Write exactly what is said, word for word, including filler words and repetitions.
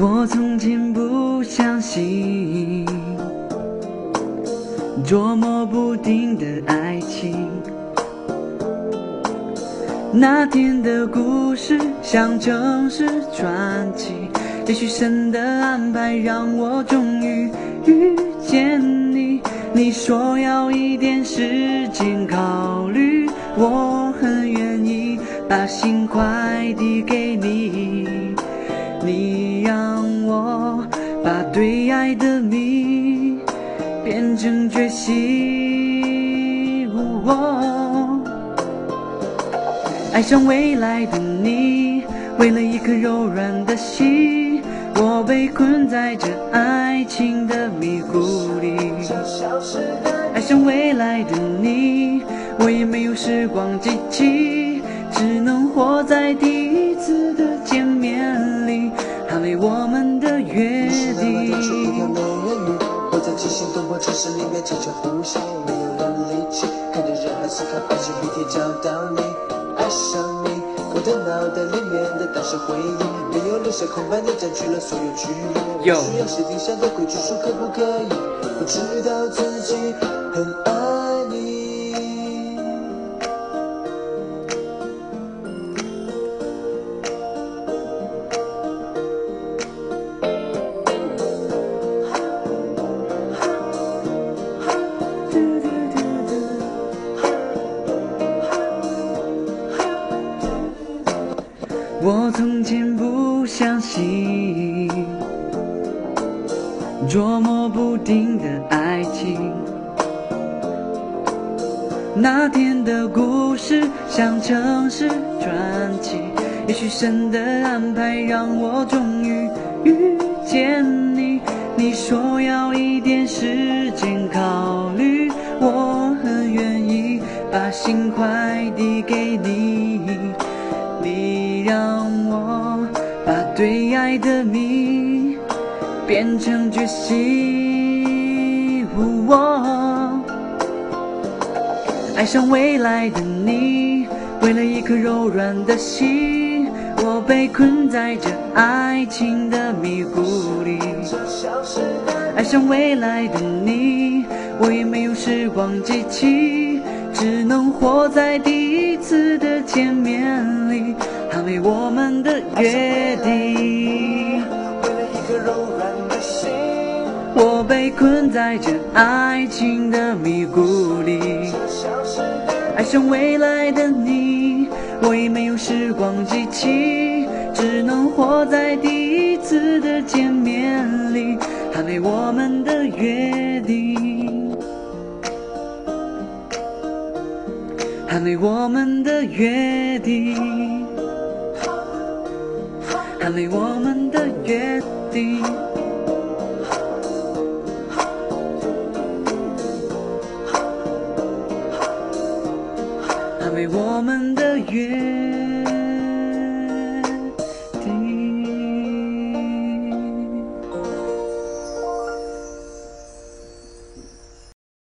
我从前不相信捉摸不定的爱情，那天的故事像城市传奇，也许神的安排让我终于遇见你。你说要一点时间考虑，我很愿意把心快递给你。你让我把对爱的谜变成决心，哦，爱上未来的你，为了一颗柔软的心，我被困在这爱情的迷雾里。爱上未来的你，我也没有时光机器，只能活在第一次的见面里，捍卫我们的约定。 我在即兴动魄城市里面悄悄呼吸，没有了力气，看着人海思考，发现明天找到你，爱上你，我的脑袋里面的当时回忆，没有留下空白，你占据了所有距离。我需要设定上的规矩，说可不可以？我知道自己很爱你。 我从前不相信捉摸不定的爱情，那天的故事像城市传奇，也许神的安排让我终于遇见你。你说要一点时间考虑，我很愿意把心快递给你。你让我把对爱的谜变成决心，哦，爱上未来的你，为了一颗柔软的心，我被困在这爱情的迷雾里。爱上未来的你，我也没有时光机器，只能活在第一次的见面里，捍卫我们的约定。 为了一颗柔软的心， 我被困在这爱情的迷雾里。爱上未来的你，我也没有时光机器，只能活在第一次的见面里，捍卫我们的约定，捍卫我们的约定，捍卫我们的约定，捍卫我们的约定。